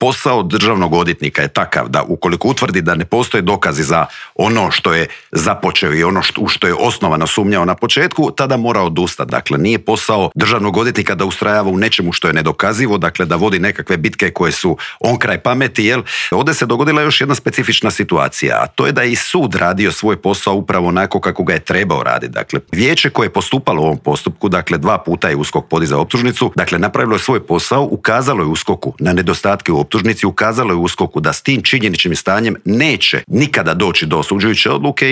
posao državnog odvjetnika je takav da ukoliko utvrdi da ne postoje dokazi za ono što je započeo i ono što je osnovano sumnjao na početku, tada mora odustati. Dakle, nije posao državnog odvjetnika da ustrajava u nečemu što je nedokazivo, dakle da vodi nekakve bitke koje su on kraj pameti, jel? Ovdje se dogodila još jedna specifična situacija, a to je da je i sud radio svoj posao upravo onako kako ga je trebao raditi. Dakle, vijeće koje je postupalo u ovom postupku, dakle 2 puta je USKOK podizao optužnicu, dakle napravilo je svoj posao, ukazalo je USKOK-u na nedostatke u optužnici, ukazalo je USKOK-u da s tim činjeničnim stanjem neće nikada doći do osuđujuće odluke